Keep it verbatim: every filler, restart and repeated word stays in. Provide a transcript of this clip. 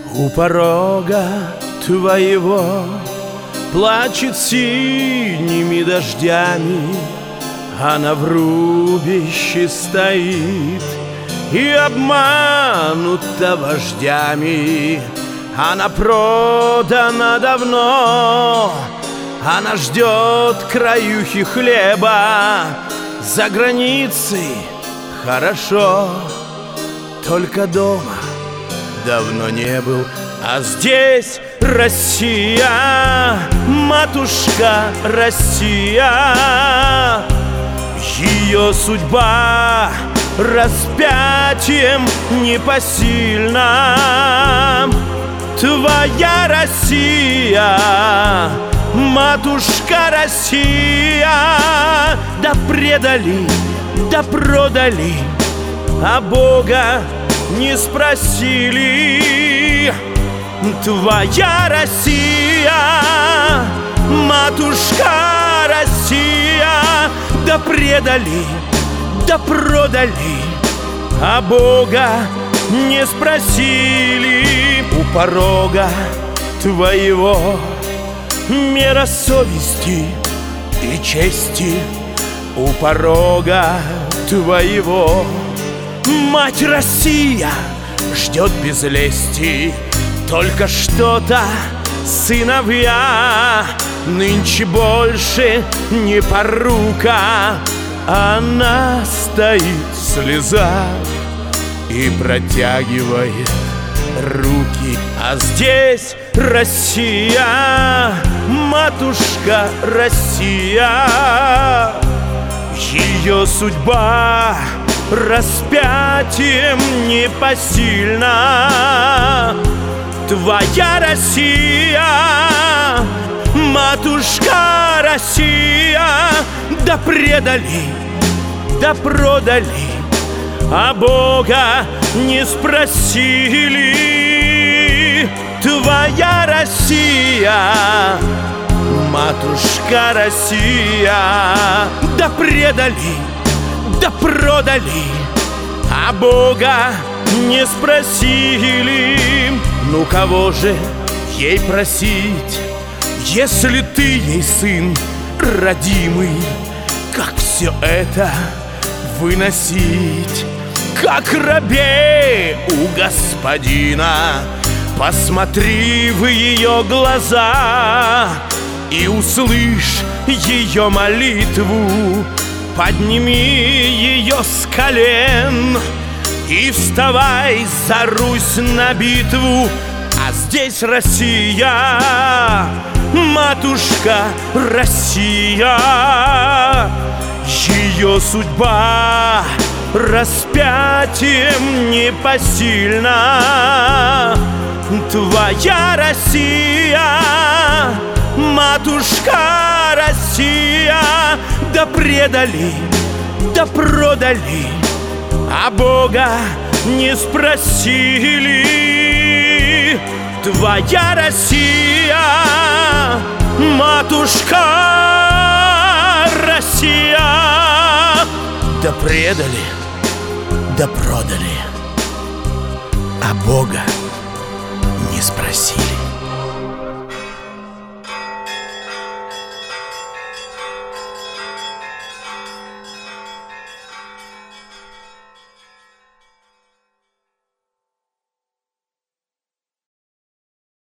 У порога твоего плачет синими дождями, она в рубище стоит и обманута вождями. Она продана давно, она ждет краюхи хлеба. За границей хорошо, только дома давно не был. А здесь Россия, матушка Россия, ее судьба распятием непосильна. Твоя Россия, матушка Россия, да предали, да продали, а Бога не спросили. Твоя Россия, матушка Россия, да предали, да продали, а Бога не спросили. У порога твоего мера совести и чести, у порога твоего мать Россия ждет без лести. Только что-то сыновья нынче больше не порука. Она стоит в слезах и протягивает руки. А здесь Россия, матушка Россия, ее судьба распятием непосильна. Твоя Россия, матушка Россия, да предали, да продали, а Бога не спросили. Твоя Россия, матушка Россия, да предали, да продали, а Бога не спросили. Ну кого же ей просить, если ты ей сын родимый? Как все это выносить, как рабе у господина? Посмотри в ее глаза и услышь ее молитву. Подними ее с колен и вставай за Русь на битву. А здесь Россия, матушка Россия, ее судьба распятием непосильна. Твоя Россия, матушка Россия, да предали, да продали, а Бога не спросили. Твоя Россия, матушка Россия, да предали, да продали, а Бога не спросили.